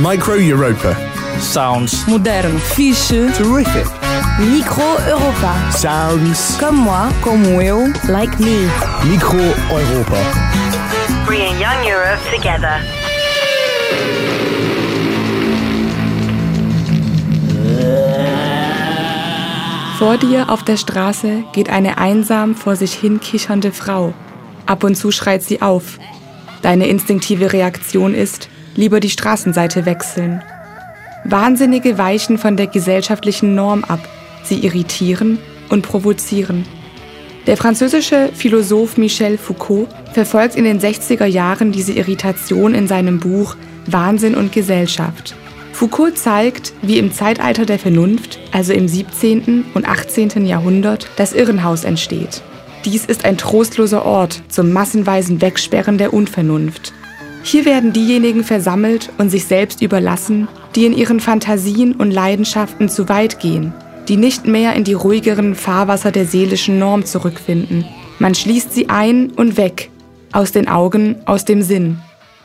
Micro Europa. Sounds. Moderno. Fiche. Terrific. Micro Europa. Sounds. Comme moi. Como eu. Like me. Micro Europa. Bringing young Europe together. Vor dir auf der Straße geht eine einsam vor sich hin kichernde Frau. Ab und zu schreit sie auf. Deine instinktive Reaktion ist, lieber die Straßenseite wechseln. Wahnsinnige weichen von der gesellschaftlichen Norm ab. Sie irritieren und provozieren. Der französische Philosoph Michel Foucault verfolgt in den 60er Jahren diese Irritation in seinem Buch Wahnsinn und Gesellschaft. Foucault zeigt, wie im Zeitalter der Vernunft, also im 17. und 18. Jahrhundert, das Irrenhaus entsteht. Dies ist ein trostloser Ort zum massenweisen Wegsperren der Unvernunft. Hier werden diejenigen versammelt und sich selbst überlassen, die in ihren Fantasien und Leidenschaften zu weit gehen, die nicht mehr in die ruhigeren Fahrwasser der seelischen Norm zurückfinden. Man schließt sie ein und weg, aus den Augen, aus dem Sinn.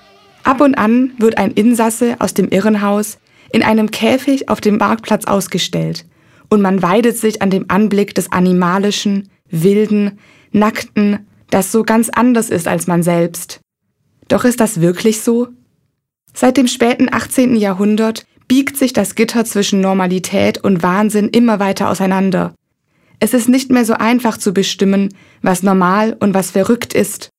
Ab und an wird ein Insasse aus dem Irrenhaus in einem Käfig auf dem Marktplatz ausgestellt und man weidet sich an dem Anblick des Animalischen, Wilden, Nackten, das so ganz anders ist als man selbst. Doch ist das wirklich so? Seit dem späten 18. Jahrhundert biegt sich das Gitter zwischen Normalität und Wahnsinn immer weiter auseinander. Es ist nicht mehr so einfach zu bestimmen, was normal und was verrückt ist.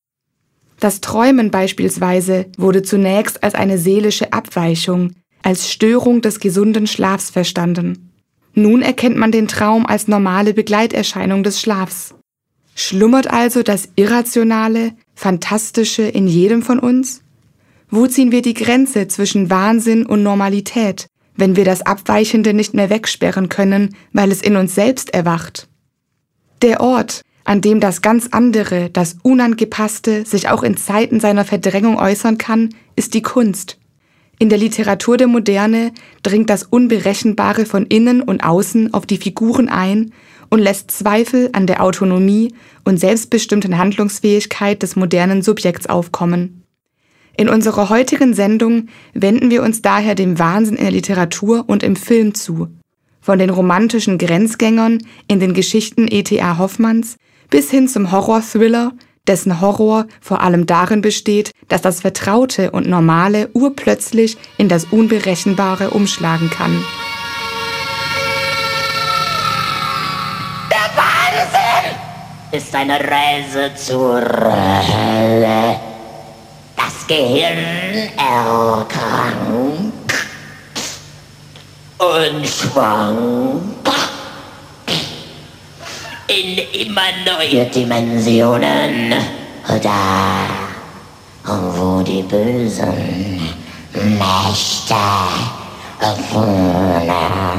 Das Träumen beispielsweise wurde zunächst als eine seelische Abweichung, als Störung des gesunden Schlafs verstanden. Nun erkennt man den Traum als normale Begleiterscheinung des Schlafs. Schlummert also das Irrationale, Fantastische in jedem von uns? Wo ziehen wir die Grenze zwischen Wahnsinn und Normalität, wenn wir das Abweichende nicht mehr wegsperren können, weil es in uns selbst erwacht? Der Ort, an dem das ganz andere, das Unangepasste sich auch in Zeiten seiner Verdrängung äußern kann, ist die Kunst. In der Literatur der Moderne dringt das Unberechenbare von innen und außen auf die Figuren ein und lässt Zweifel an der Autonomie und selbstbestimmten Handlungsfähigkeit des modernen Subjekts aufkommen. In unserer heutigen Sendung wenden wir uns daher dem Wahnsinn in der Literatur und im Film zu. Von den romantischen Grenzgängern in den Geschichten E.T.A. Hoffmanns bis hin zum Horror-Thriller, dessen Horror vor allem darin besteht, dass das Vertraute und Normale urplötzlich in das Unberechenbare umschlagen kann. Der Wahnsinn ist eine Reise zur Hölle. Das Gehirn erkrankt und schwankt in immer neue Dimensionen. Da, wo die bösen Mächte wohnen.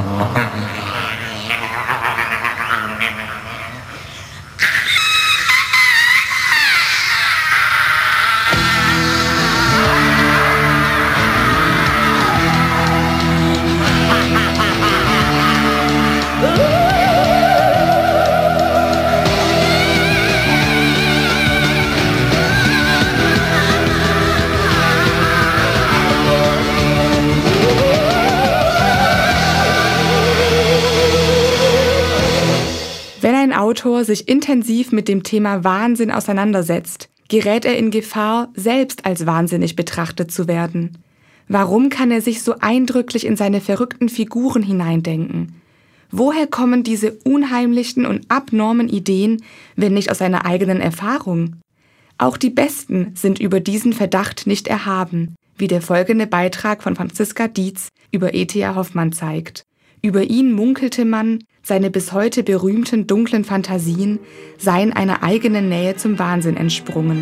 Wenn ein Autor sich intensiv mit dem Thema Wahnsinn auseinandersetzt, gerät er in Gefahr, selbst als wahnsinnig betrachtet zu werden. Warum kann er sich so eindrücklich in seine verrückten Figuren hineindenken? Woher kommen diese unheimlichen und abnormen Ideen, wenn nicht aus seiner eigenen Erfahrung? Auch die Besten sind über diesen Verdacht nicht erhaben, wie der folgende Beitrag von Franziska Dietz über E.T.A. Hoffmann zeigt. Über ihn munkelte man, seine bis heute berühmten dunklen Fantasien seien einer eigenen Nähe zum Wahnsinn entsprungen.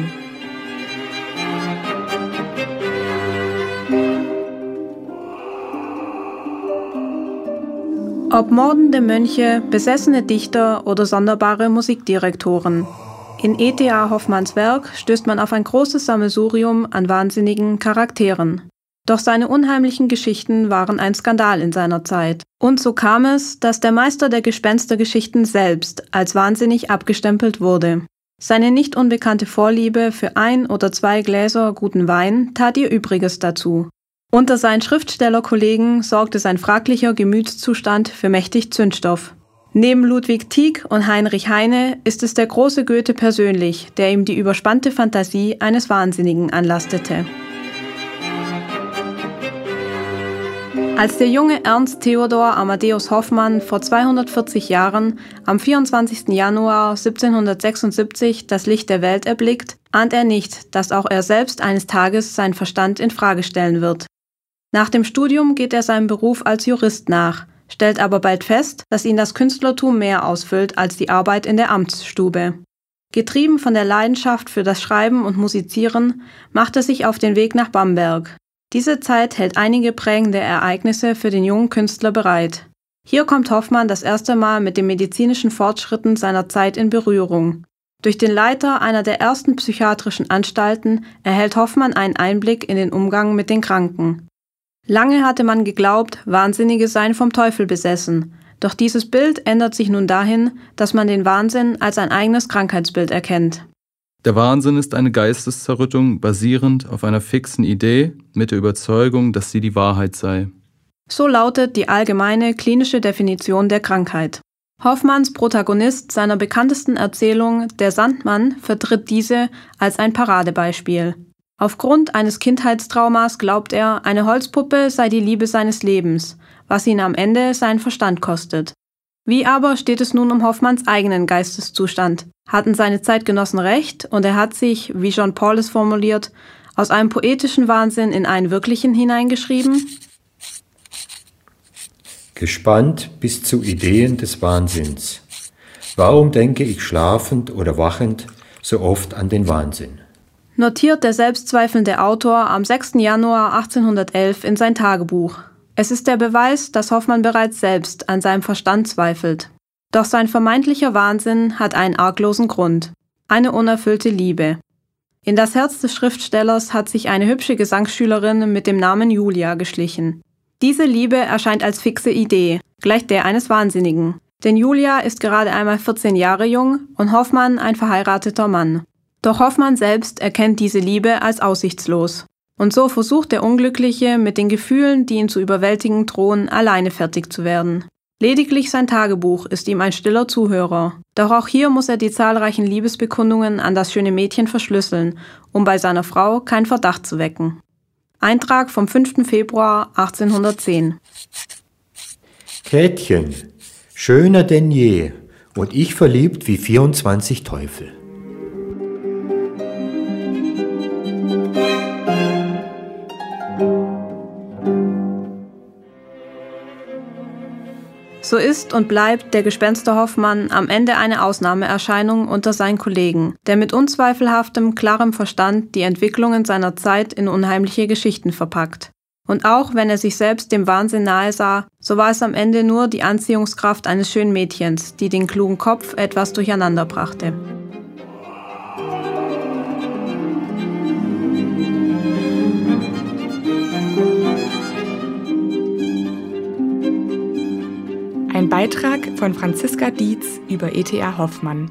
Ob mordende Mönche, besessene Dichter oder sonderbare Musikdirektoren. In E.T.A. Hoffmanns Werk stößt man auf ein großes Sammelsurium an wahnsinnigen Charakteren. Doch seine unheimlichen Geschichten waren ein Skandal in seiner Zeit. Und so kam es, dass der Meister der Gespenstergeschichten selbst als wahnsinnig abgestempelt wurde. Seine nicht unbekannte Vorliebe für 1 oder 2 Gläser guten Wein tat ihr Übriges dazu. Unter seinen Schriftstellerkollegen sorgte sein fraglicher Gemütszustand für mächtig Zündstoff. Neben Ludwig Tieck und Heinrich Heine ist es der große Goethe persönlich, der ihm die überspannte Fantasie eines Wahnsinnigen anlastete. Als der junge Ernst Theodor Amadeus Hoffmann vor 240 Jahren am 24. Januar 1776 das Licht der Welt erblickt, ahnt er nicht, dass auch er selbst eines Tages seinen Verstand in Frage stellen wird. Nach dem Studium geht er seinem Beruf als Jurist nach, stellt aber bald fest, dass ihn das Künstlertum mehr ausfüllt als die Arbeit in der Amtsstube. Getrieben von der Leidenschaft für das Schreiben und Musizieren, macht er sich auf den Weg nach Bamberg. Diese Zeit hält einige prägende Ereignisse für den jungen Künstler bereit. Hier kommt Hoffmann das erste Mal mit den medizinischen Fortschritten seiner Zeit in Berührung. Durch den Leiter einer der ersten psychiatrischen Anstalten erhält Hoffmann einen Einblick in den Umgang mit den Kranken. Lange hatte man geglaubt, Wahnsinnige seien vom Teufel besessen. Doch dieses Bild ändert sich nun dahin, dass man den Wahnsinn als ein eigenes Krankheitsbild erkennt. Der Wahnsinn ist eine Geisteszerrüttung, basierend auf einer fixen Idee mit der Überzeugung, dass sie die Wahrheit sei. So lautet die allgemeine klinische Definition der Krankheit. Hoffmanns Protagonist seiner bekanntesten Erzählung, der Sandmann, vertritt diese als ein Paradebeispiel. Aufgrund eines Kindheitstraumas glaubt er, eine Holzpuppe sei die Liebe seines Lebens, was ihn am Ende seinen Verstand kostet. Wie aber steht es nun um Hoffmanns eigenen Geisteszustand? Hatten seine Zeitgenossen recht und er hat sich, wie Jean Paul es formuliert, aus einem poetischen Wahnsinn in einen wirklichen hineingeschrieben? Gespannt bis zu Ideen des Wahnsinns. Warum denke ich schlafend oder wachend so oft an den Wahnsinn? Notiert der selbstzweifelnde Autor am 6. Januar 1811 in sein Tagebuch. Es ist der Beweis, dass Hoffmann bereits selbst an seinem Verstand zweifelt. Doch sein vermeintlicher Wahnsinn hat einen arglosen Grund: eine unerfüllte Liebe. In das Herz des Schriftstellers hat sich eine hübsche Gesangsschülerin mit dem Namen Julia geschlichen. Diese Liebe erscheint als fixe Idee, gleich der eines Wahnsinnigen. Denn Julia ist gerade einmal 14 Jahre jung und Hoffmann ein verheirateter Mann. Doch Hoffmann selbst erkennt diese Liebe als aussichtslos. Und so versucht der Unglückliche mit den Gefühlen, die ihn zu überwältigen drohen, alleine fertig zu werden. Lediglich sein Tagebuch ist ihm ein stiller Zuhörer. Doch auch hier muss er die zahlreichen Liebesbekundungen an das schöne Mädchen verschlüsseln, um bei seiner Frau keinen Verdacht zu wecken. Eintrag vom 5. Februar 1810. Käthchen, schöner denn je, und ich verliebt wie 24 Teufel. So ist und bleibt der Gespenster Hoffmann am Ende eine Ausnahmeerscheinung unter seinen Kollegen, der mit unzweifelhaftem, klarem Verstand die Entwicklungen seiner Zeit in unheimliche Geschichten verpackt. Und auch wenn er sich selbst dem Wahnsinn nahe sah, so war es am Ende nur die Anziehungskraft eines schönen Mädchens, die den klugen Kopf etwas durcheinander brachte. Ein Beitrag von Franziska Dietz über E.T.A. Hoffmann.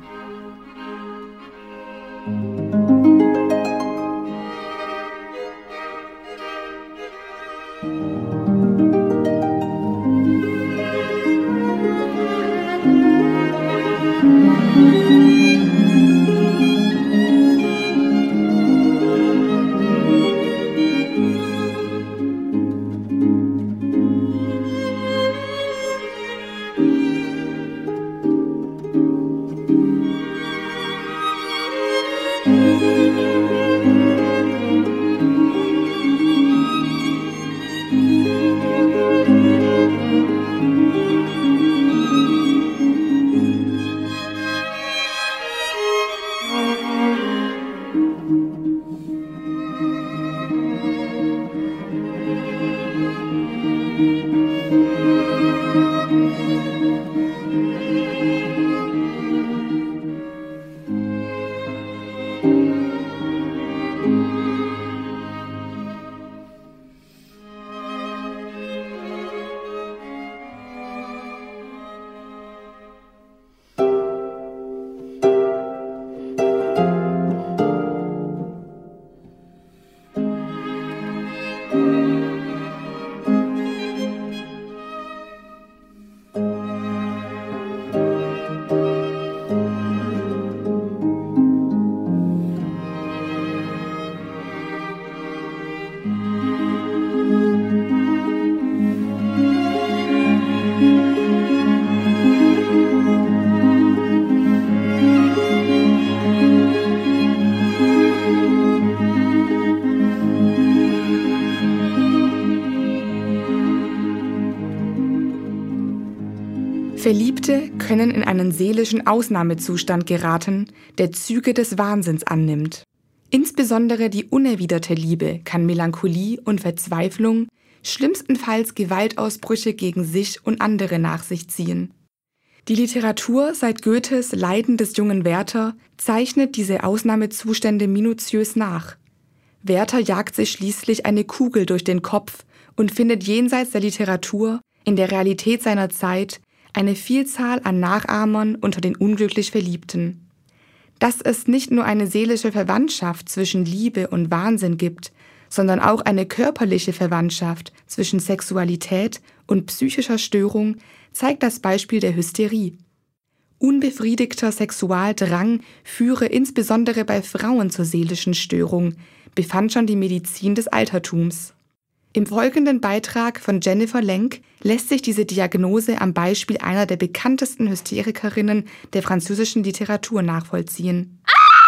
Verliebte können in einen seelischen Ausnahmezustand geraten, der Züge des Wahnsinns annimmt. Insbesondere die unerwiderte Liebe kann Melancholie und Verzweiflung, schlimmstenfalls Gewaltausbrüche gegen sich und andere nach sich ziehen. Die Literatur seit Goethes Leiden des jungen Werther zeichnet diese Ausnahmezustände minutiös nach. Werther jagt sich schließlich eine Kugel durch den Kopf und findet jenseits der Literatur, in der Realität seiner Zeit, eine Vielzahl an Nachahmern unter den unglücklich Verliebten. Dass es nicht nur eine seelische Verwandtschaft zwischen Liebe und Wahnsinn gibt, sondern auch eine körperliche Verwandtschaft zwischen Sexualität und psychischer Störung, zeigt das Beispiel der Hysterie. Unbefriedigter Sexualdrang führe insbesondere bei Frauen zur seelischen Störung, befand schon die Medizin des Altertums. Im folgenden Beitrag von Jennifer Lenk lässt sich diese Diagnose am Beispiel einer der bekanntesten Hysterikerinnen der französischen Literatur nachvollziehen.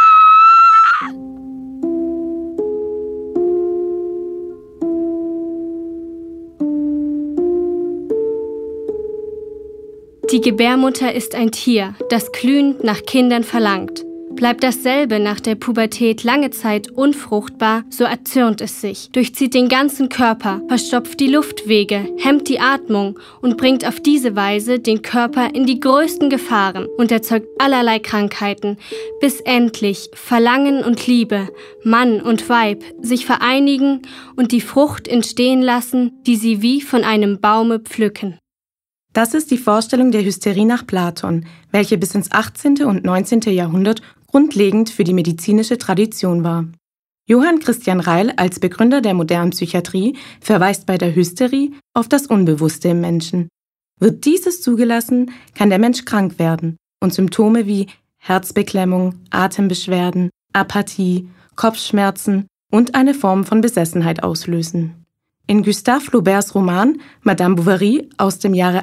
Die Gebärmutter ist ein Tier, das glühend nach Kindern verlangt. Bleibt dasselbe nach der Pubertät lange Zeit unfruchtbar, so erzürnt es sich, durchzieht den ganzen Körper, verstopft die Luftwege, hemmt die Atmung und bringt auf diese Weise den Körper in die größten Gefahren und erzeugt allerlei Krankheiten, bis endlich Verlangen und Liebe, Mann und Weib, sich vereinigen und die Frucht entstehen lassen, die sie wie von einem Baume pflücken. Das ist die Vorstellung der Hysterie nach Platon, welche bis ins 18. und 19. Jahrhundert grundlegend für die medizinische Tradition war. Johann Christian Reil als Begründer der modernen Psychiatrie verweist bei der Hysterie auf das Unbewusste im Menschen. Wird dieses zugelassen, kann der Mensch krank werden und Symptome wie Herzbeklemmung, Atembeschwerden, Apathie, Kopfschmerzen und eine Form von Besessenheit auslösen. In Gustave Flauberts Roman Madame Bovary aus dem Jahre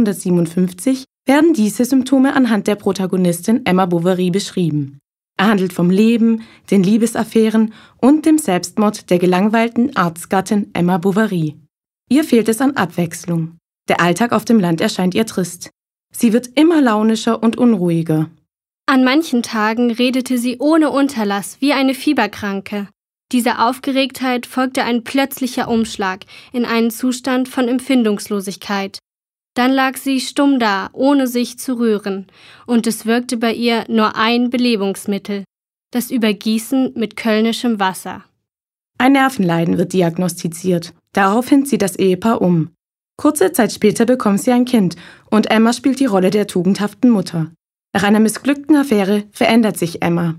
1857 werden diese Symptome anhand der Protagonistin Emma Bovary beschrieben. Er handelt vom Leben, den Liebesaffären und dem Selbstmord der gelangweilten Arztgattin Emma Bovary. Ihr fehlt es an Abwechslung. Der Alltag auf dem Land erscheint ihr trist. Sie wird immer launischer und unruhiger. An manchen Tagen redete sie ohne Unterlass wie eine Fieberkranke. Dieser Aufgeregtheit folgte ein plötzlicher Umschlag in einen Zustand von Empfindungslosigkeit. Dann lag sie stumm da, ohne sich zu rühren, und es wirkte bei ihr nur ein Belebungsmittel, das Übergießen mit kölnischem Wasser. Ein Nervenleiden wird diagnostiziert. Daraufhin zieht das Ehepaar um. Kurze Zeit später bekommt sie ein Kind und Emma spielt die Rolle der tugendhaften Mutter. Nach einer missglückten Affäre verändert sich Emma.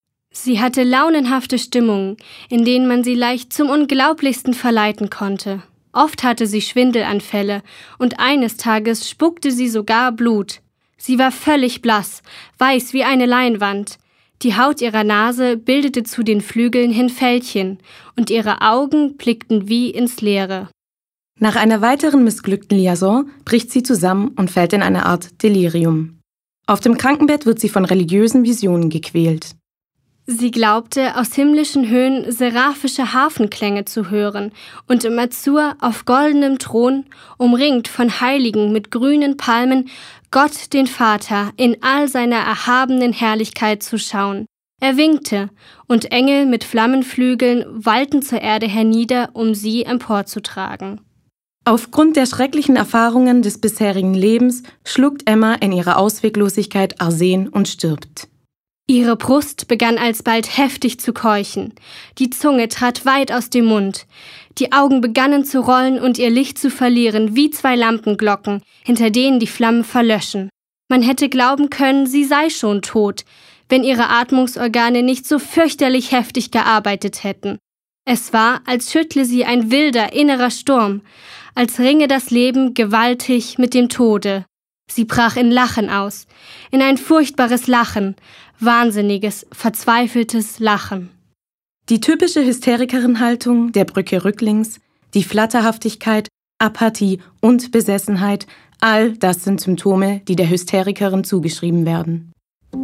Sie hatte launenhafte Stimmungen, in denen man sie leicht zum Unglaublichsten verleiten konnte. Oft hatte sie Schwindelanfälle und eines Tages spuckte sie sogar Blut. Sie war völlig blass, weiß wie eine Leinwand. Die Haut ihrer Nase bildete zu den Flügeln hin Fältchen und ihre Augen blickten wie ins Leere. Nach einer weiteren missglückten Liaison bricht sie zusammen und fällt in eine Art Delirium. Auf dem Krankenbett wird sie von religiösen Visionen gequält. Sie glaubte, aus himmlischen Höhen seraphische Harfenklänge zu hören und im Azur auf goldenem Thron, umringt von Heiligen mit grünen Palmen, Gott den Vater in all seiner erhabenen Herrlichkeit zu schauen. Er winkte, und Engel mit Flammenflügeln wallten zur Erde hernieder, um sie emporzutragen. Aufgrund der schrecklichen Erfahrungen des bisherigen Lebens schluckt Emma in ihrer Ausweglosigkeit Arsen und stirbt. Ihre Brust begann alsbald heftig zu keuchen. Die Zunge trat weit aus dem Mund. Die Augen begannen zu rollen und ihr Licht zu verlieren, wie zwei Lampenglocken, hinter denen die Flammen verlöschen. Man hätte glauben können, sie sei schon tot, wenn ihre Atmungsorgane nicht so fürchterlich heftig gearbeitet hätten. Es war, als schüttle sie ein wilder, innerer Sturm, als ringe das Leben gewaltig mit dem Tode. Sie brach in Lachen aus, in ein furchtbares Lachen, wahnsinniges, verzweifeltes Lachen. Die typische Hysterikerin-Haltung der Brücke rücklings, die Flatterhaftigkeit, Apathie und Besessenheit, all das sind Symptome, die der Hysterikerin zugeschrieben werden.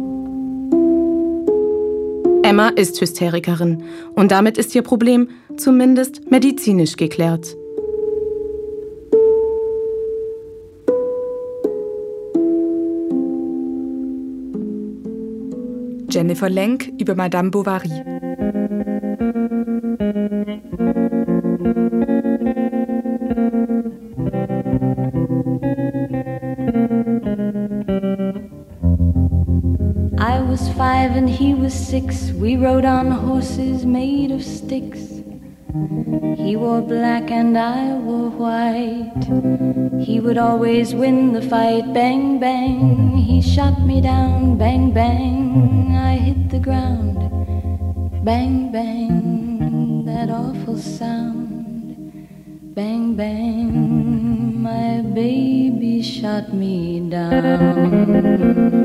Emma ist Hysterikerin und damit ist ihr Problem zumindest medizinisch geklärt. Anne Verlenk über Madame Bovary. I was 5 and he was 6. We rode on horses made of sticks. He wore black and I wore white. He would always win the fight. Bang, bang, he shot me down. Bang, bang, I hit the ground. Bang, bang, that awful sound. Bang, bang, my baby shot me down.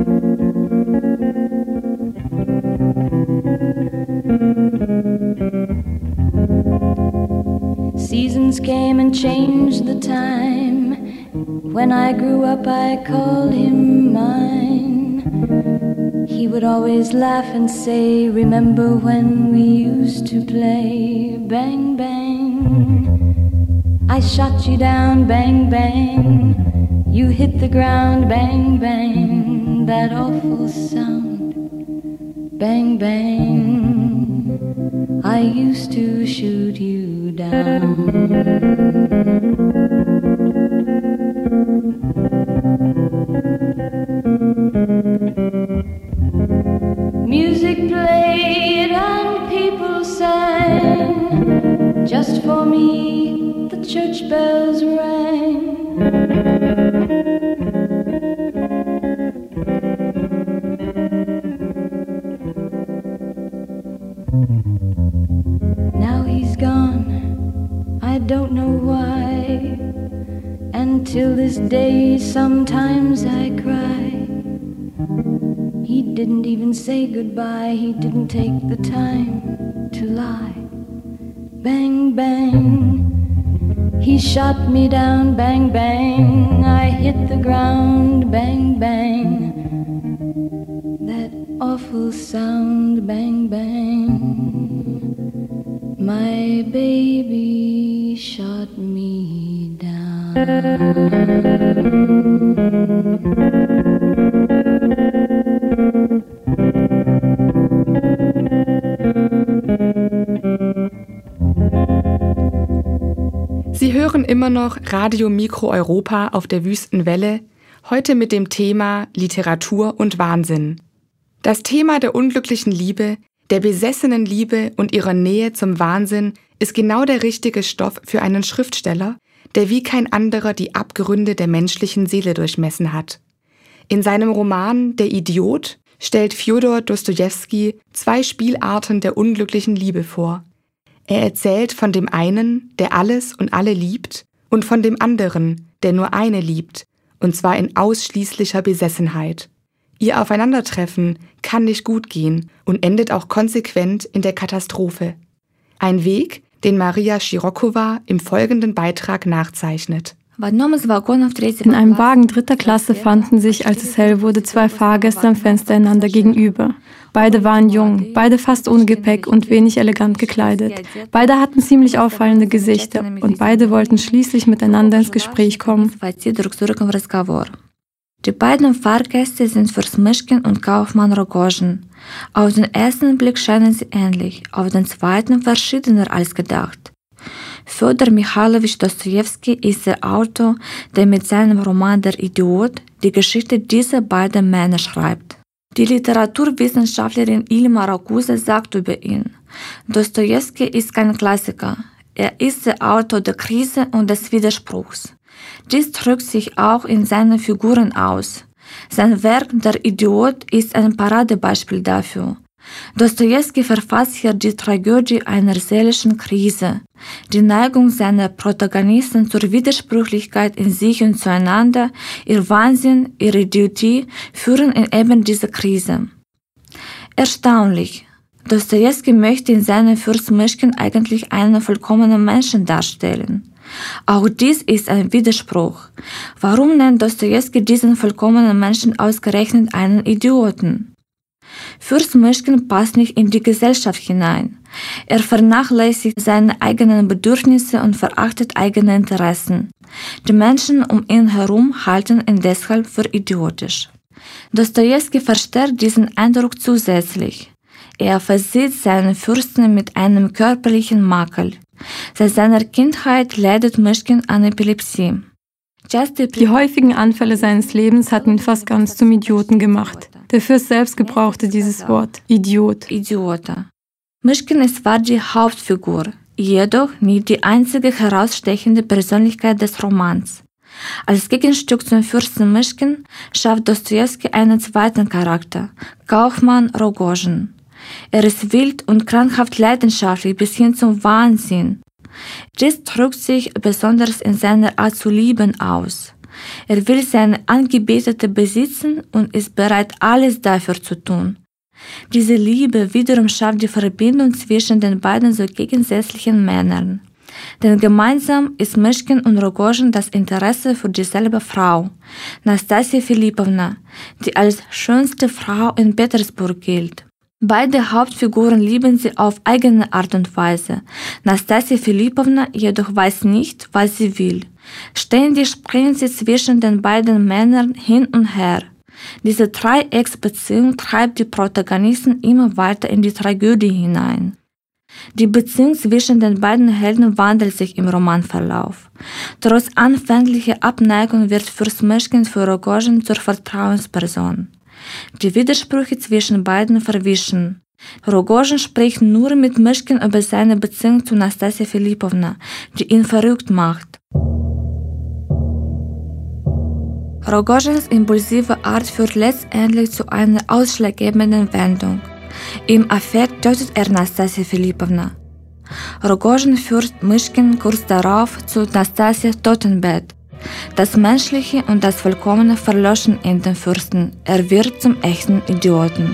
Seasons came and changed the time. When I grew up I called him mine. He would always laugh and say, remember when we used to play? Bang, bang, I shot you down. Bang, bang, you hit the ground. Bang, bang, that awful sound. Bang, bang, I used to shoot you down. Music played and people sang. Just for me the church bells rang. Now he's gone, I don't know why. And till this day sometimes I cry. He didn't even say goodbye. He didn't take the time to lie. Bang, bang, he shot me down. Bang, bang, I hit the ground. Bang, bang, that awful sound. Bang, bang, my baby shot me down. Sie hören immer noch Radio Mikro Europa auf der Wüstenwelle, heute mit dem Thema Literatur und Wahnsinn. Das Thema der unglücklichen Liebe, der besessenen Liebe und ihrer Nähe zum Wahnsinn ist genau der richtige Stoff für einen Schriftsteller, der wie kein anderer die Abgründe der menschlichen Seele durchmessen hat. In seinem Roman Der Idiot stellt Fjodor Dostojewski 2 Spielarten der unglücklichen Liebe vor. Er erzählt von dem einen, der alles und alle liebt, und von dem anderen, der nur eine liebt, und zwar in ausschließlicher Besessenheit. Ihr Aufeinandertreffen kann nicht gut gehen und endet auch konsequent in der Katastrophe. Ein Weg, den Maria Schirokova im folgenden Beitrag nachzeichnet. In einem Wagen 3. Klasse fanden sich, als es hell wurde, 2 Fahrgäste am Fenster einander gegenüber. Beide waren jung, beide fast ohne Gepäck und wenig elegant gekleidet. Beide hatten ziemlich auffallende Gesichter und beide wollten schließlich miteinander ins Gespräch kommen. Die beiden Fahrgäste sind für Smyschkin und Kaufmann Rogozhin. Auf den ersten Blick scheinen sie ähnlich, auf den zweiten verschiedener als gedacht. Fjodor Michailowitsch Dostojewski ist der Autor, der mit seinem Roman Der Idiot die Geschichte dieser beiden Männer schreibt. Die Literaturwissenschaftlerin Ilma Ragusa sagt über ihn: Dostojewski ist kein Klassiker. Er ist der Autor der Krise und des Widerspruchs. Dies drückt sich auch in seinen Figuren aus. Sein Werk Der Idiot ist ein Paradebeispiel dafür. Dostojewski verfasst hier die Tragödie einer seelischen Krise. Die Neigung seiner Protagonisten zur Widersprüchlichkeit in sich und zueinander, ihr Wahnsinn, ihre Idiotie führen in eben diese Krise. Erstaunlich. Dostojewski möchte in seinem Fürst Myschkin eigentlich einen vollkommenen Menschen darstellen. Auch dies ist ein Widerspruch. Warum nennt Dostojewski diesen vollkommenen Menschen ausgerechnet einen Idioten? Fürst Myschkin passt nicht in die Gesellschaft hinein. Er vernachlässigt seine eigenen Bedürfnisse und verachtet eigene Interessen. Die Menschen um ihn herum halten ihn deshalb für idiotisch. Dostojewski verstärkt diesen Eindruck zusätzlich. Er versieht seinen Fürsten mit einem körperlichen Makel. Seit seiner Kindheit leidet Myschkin an Epilepsie. Die häufigen Anfälle seines Lebens hatten ihn fast ganz zum Idioten gemacht. Der Fürst selbst gebrauchte dieses Wort, Idiot. Idiota. Myschkin ist zwar die Hauptfigur, jedoch nicht die einzige herausstechende Persönlichkeit des Romans. Als Gegenstück zum Fürsten Myschkin schafft Dostojewski einen zweiten Charakter, Kaufmann Rogozhin. Er ist wild und krankhaft leidenschaftlich bis hin zum Wahnsinn. Dies drückt sich besonders in seiner Art zu lieben aus. Er will seine Angebetete besitzen und ist bereit, alles dafür zu tun. Diese Liebe wiederum schafft die Verbindung zwischen den beiden so gegensätzlichen Männern. Denn gemeinsam ist Myschkin und Rogozhin das Interesse für dieselbe Frau, Nastassja Philippowna, die als schönste Frau in Petersburg gilt. Beide Hauptfiguren lieben sie auf eigene Art und Weise. Nastassja Philippowna jedoch weiß nicht, was sie will. Ständig springen sie zwischen den beiden Männern hin und her. Diese Dreiecksbeziehung treibt die Protagonisten immer weiter in die Tragödie hinein. Die Beziehung zwischen den beiden Helden wandelt sich im Romanverlauf. Trotz anfänglicher Abneigung wird Fürst Myschkin für Rogozhin zur Vertrauensperson. Die Widersprüche zwischen beiden verwischen. Rogozhin spricht nur mit Myschkin über seine Beziehung zu Nastassja Philippowna, die ihn verrückt macht. Rogozhins impulsive Art führt letztendlich zu einer ausschlaggebenden Wendung. Im Affekt tötet er Nastassja Philippowna. Rogozhin führt Myschkin kurz darauf zu Nastassjas Totenbett. Das Menschliche und das Vollkommene verloschen in dem Fürsten. Er wird zum echten Idioten.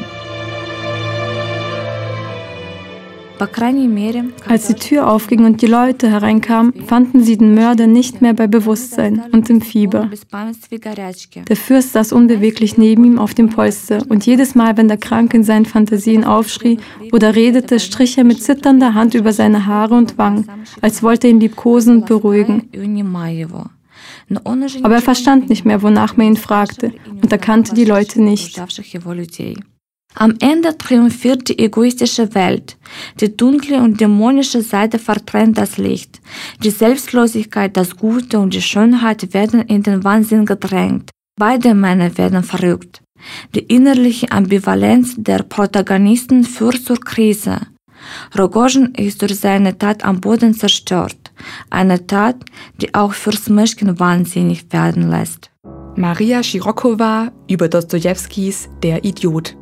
Als die Tür aufging und die Leute hereinkamen, fanden sie den Mörder nicht mehr bei Bewusstsein und im Fieber. Der Fürst saß unbeweglich neben ihm auf dem Polster und jedes Mal, wenn der Kranke in seinen Fantasien aufschrie oder redete, strich er mit zitternder Hand über seine Haare und Wangen, als wollte er ihn liebkosen und beruhigen. Aber er verstand nicht mehr, wonach man ihn fragte, und erkannte die Leute nicht. Am Ende triumphiert die egoistische Welt. Die dunkle und dämonische Seite verdrängt das Licht. Die Selbstlosigkeit, das Gute und die Schönheit werden in den Wahnsinn gedrängt. Beide Männer werden verrückt. Die innerliche Ambivalenz der Protagonisten führt zur Krise. Rogozhin ist durch seine Tat am Boden zerstört. Eine Tat, die auch Fürst Myschkin wahnsinnig werden lässt. Maria Schirokowa über Dostojewskis Der Idiot.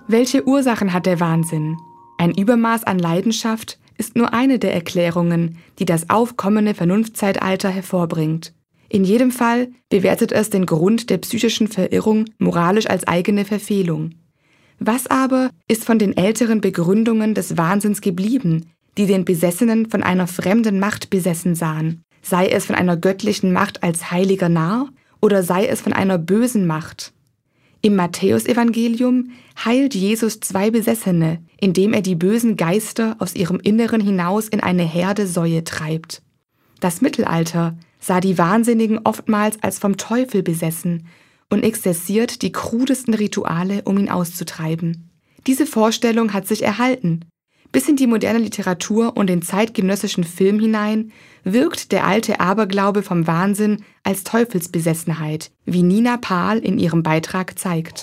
Welche Ursachen hat der Wahnsinn? Ein Übermaß an Leidenschaft ist nur eine der Erklärungen, die das aufkommende Vernunftzeitalter hervorbringt. In jedem Fall bewertet es den Grund der psychischen Verirrung moralisch als eigene Verfehlung. Was aber ist von den älteren Begründungen des Wahnsinns geblieben, die den Besessenen von einer fremden Macht besessen sahen? Sei es von einer göttlichen Macht als heiliger Narr oder sei es von einer bösen Macht? Im Matthäusevangelium heilt Jesus 2 Besessene, indem er die bösen Geister aus ihrem Inneren hinaus in eine Herdesäue treibt. Das Mittelalter sah die Wahnsinnigen oftmals als vom Teufel besessen und exerziert die krudesten Rituale, um ihn auszutreiben. Diese Vorstellung hat sich erhalten. Bis in die moderne Literatur und den zeitgenössischen Film hinein wirkt der alte Aberglaube vom Wahnsinn als Teufelsbesessenheit, wie Nina Pahl in ihrem Beitrag zeigt.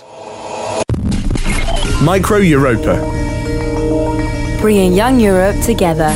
Micro Europa. Bringing Young Europe together.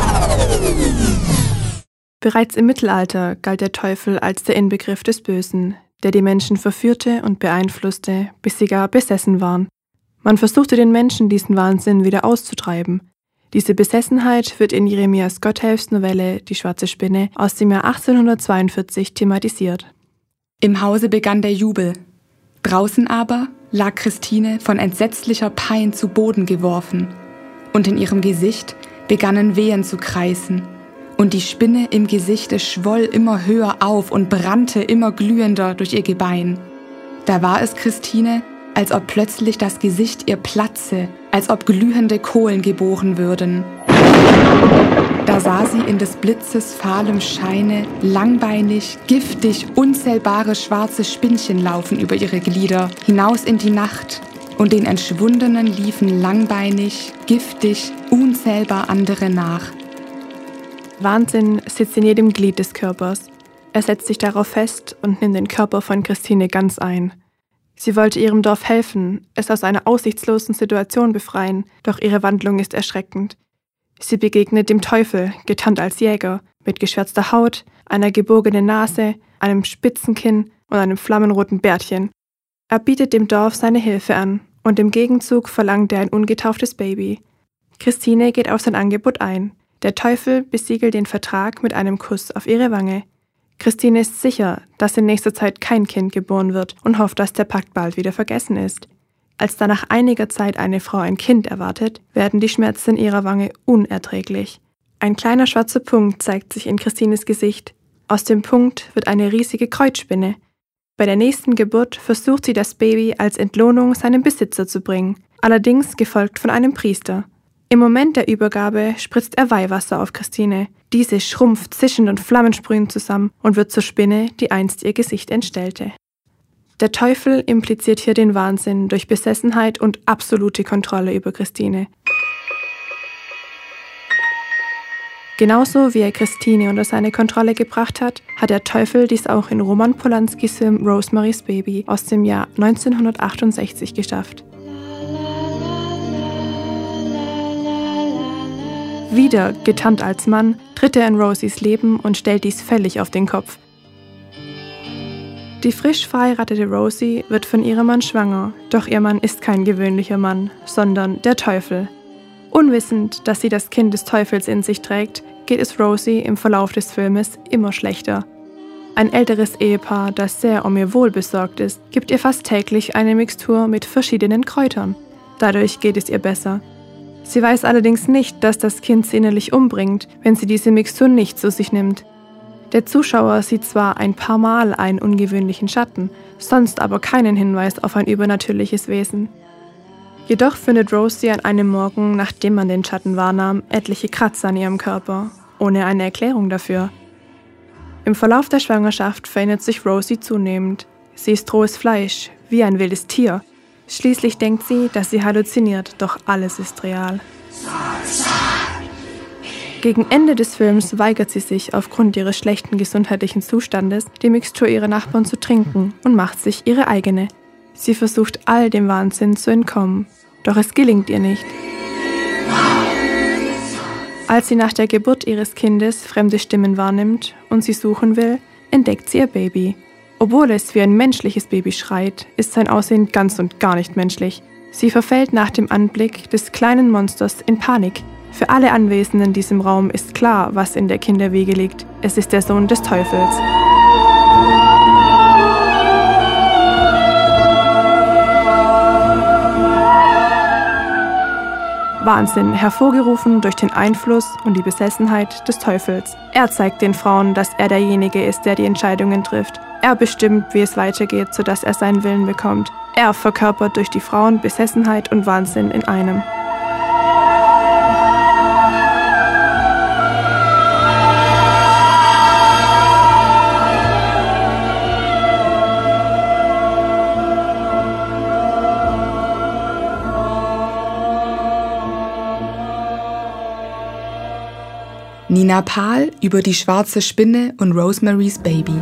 Bereits im Mittelalter galt der Teufel als der Inbegriff des Bösen, der die Menschen verführte und beeinflusste, bis sie gar besessen waren. Man versuchte den Menschen diesen Wahnsinn wieder auszutreiben. Diese Besessenheit wird in Jeremias Gotthelfs-Novelle Die schwarze Spinne aus dem Jahr 1842 thematisiert. Im Hause begann der Jubel. Draußen aber lag Christine von entsetzlicher Pein zu Boden geworfen, und in ihrem Gesicht begannen Wehen zu kreisen, und die Spinne im Gesichte schwoll immer höher auf und brannte immer glühender durch ihr Gebein. Da war es Christine, als ob plötzlich das Gesicht ihr platze, als ob glühende Kohlen geboren würden. Da sah sie in des Blitzes fahlem Scheine langbeinig, giftig, unzählbare schwarze Spinnchen laufen über ihre Glieder, hinaus in die Nacht, und den Entschwundenen liefen langbeinig, giftig, unzählbar andere nach. Wahnsinn sitzt in jedem Glied des Körpers. Er setzt sich darauf fest und nimmt den Körper von Christine ganz ein. Sie wollte ihrem Dorf helfen, es aus einer aussichtslosen Situation befreien, doch ihre Wandlung ist erschreckend. Sie begegnet dem Teufel, getarnt als Jäger, mit geschwärzter Haut, einer gebogenen Nase, einem spitzen Kinn und einem flammenroten Bärtchen. Er bietet dem Dorf seine Hilfe an und im Gegenzug verlangt er ein ungetauftes Baby. Christine geht auf sein Angebot ein. Der Teufel besiegelt den Vertrag mit einem Kuss auf ihre Wange. Christine ist sicher, dass in nächster Zeit kein Kind geboren wird und hofft, dass der Pakt bald wieder vergessen ist. Als dann nach einiger Zeit eine Frau ein Kind erwartet, werden die Schmerzen in ihrer Wange unerträglich. Ein kleiner schwarzer Punkt zeigt sich in Christines Gesicht. Aus dem Punkt wird eine riesige Kreuzspinne. Bei der nächsten Geburt versucht sie, das Baby als Entlohnung seinem Besitzer zu bringen, allerdings gefolgt von einem Priester. Im Moment der Übergabe spritzt er Weihwasser auf Christine. Diese schrumpft zischend und flammensprühend zusammen und wird zur Spinne, die einst ihr Gesicht entstellte. Der Teufel impliziert hier den Wahnsinn durch Besessenheit und absolute Kontrolle über Christine. Genauso wie er Christine unter seine Kontrolle gebracht hat, hat der Teufel dies auch in Roman Polanskis Film Rosemary's Baby aus dem Jahr 1968 geschafft. Wieder getarnt als Mann, tritt er in Rosies Leben und stellt dies völlig auf den Kopf. Die frisch verheiratete Rosie wird von ihrem Mann schwanger, doch ihr Mann ist kein gewöhnlicher Mann, sondern der Teufel. Unwissend, dass sie das Kind des Teufels in sich trägt, geht es Rosie im Verlauf des Filmes immer schlechter. Ein älteres Ehepaar, das sehr um ihr Wohl besorgt ist, gibt ihr fast täglich eine Mixtur mit verschiedenen Kräutern. Dadurch geht es ihr besser. Sie weiß allerdings nicht, dass das Kind sie innerlich umbringt, wenn sie diese Mixtur nicht zu sich nimmt. Der Zuschauer sieht zwar ein paar Mal einen ungewöhnlichen Schatten, sonst aber keinen Hinweis auf ein übernatürliches Wesen. Jedoch findet Rosie an einem Morgen, nachdem man den Schatten wahrnahm, etliche Kratzer an ihrem Körper, ohne eine Erklärung dafür. Im Verlauf der Schwangerschaft verändert sich Rosie zunehmend. Sie ist rohes Fleisch, wie ein wildes Tier. Schließlich denkt sie, dass sie halluziniert, doch alles ist real. Gegen Ende des Films weigert sie sich aufgrund ihres schlechten gesundheitlichen Zustandes, die Mixtur ihrer Nachbarn zu trinken und macht sich ihre eigene. Sie versucht all dem Wahnsinn zu entkommen, doch es gelingt ihr nicht. Als sie nach der Geburt ihres Kindes fremde Stimmen wahrnimmt und sie suchen will, entdeckt sie ihr Baby. Obwohl es wie ein menschliches Baby schreit, ist sein Aussehen ganz und gar nicht menschlich. Sie verfällt nach dem Anblick des kleinen Monsters in Panik. Für alle Anwesenden in diesem Raum ist klar, was in der Kinderwiege liegt. Es ist der Sohn des Teufels. Wahnsinn, hervorgerufen durch den Einfluss und die Besessenheit des Teufels. Er zeigt den Frauen, dass er derjenige ist, der die Entscheidungen trifft. Er bestimmt, wie es weitergeht, sodass er seinen Willen bekommt. Er verkörpert durch die Frauen Besessenheit und Wahnsinn in einem. Nina Pahl über Die schwarze Spinne und Rosemary's Baby.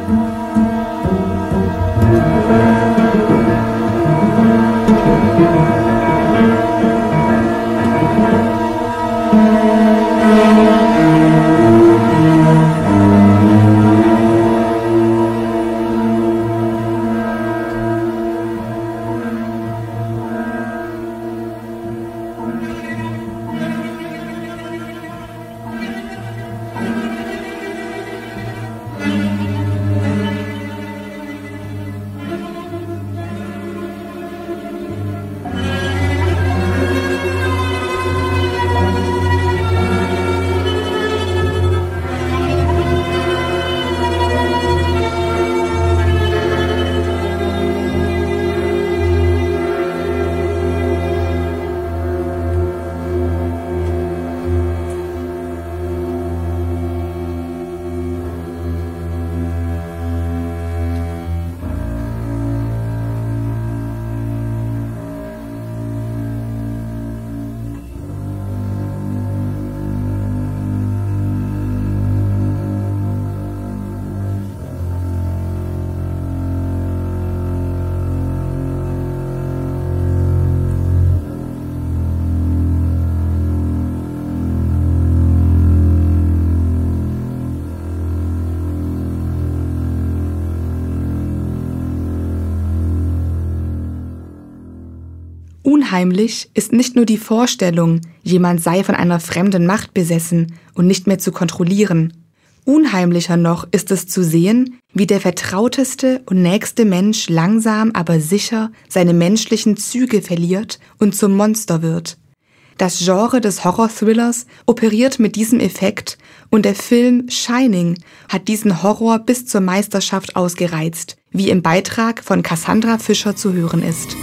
Unheimlich ist nicht nur die Vorstellung, jemand sei von einer fremden Macht besessen und nicht mehr zu kontrollieren. Unheimlicher noch ist es zu sehen, wie der vertrauteste und nächste Mensch langsam, aber sicher seine menschlichen Züge verliert und zum Monster wird. Das Genre des Horror-Thrillers operiert mit diesem Effekt und der Film Shining hat diesen Horror bis zur Meisterschaft ausgereizt, wie im Beitrag von Cassandra Fischer zu hören ist.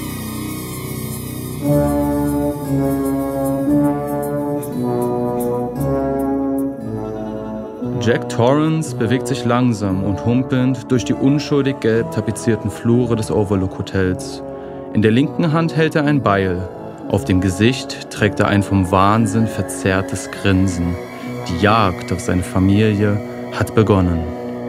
Jack Torrance bewegt sich langsam und humpelnd durch die unschuldig gelb tapezierten Flure des Overlook Hotels. In der linken Hand hält er ein Beil. Auf dem Gesicht trägt er ein vom Wahnsinn verzerrtes Grinsen. Die Jagd auf seine Familie hat begonnen.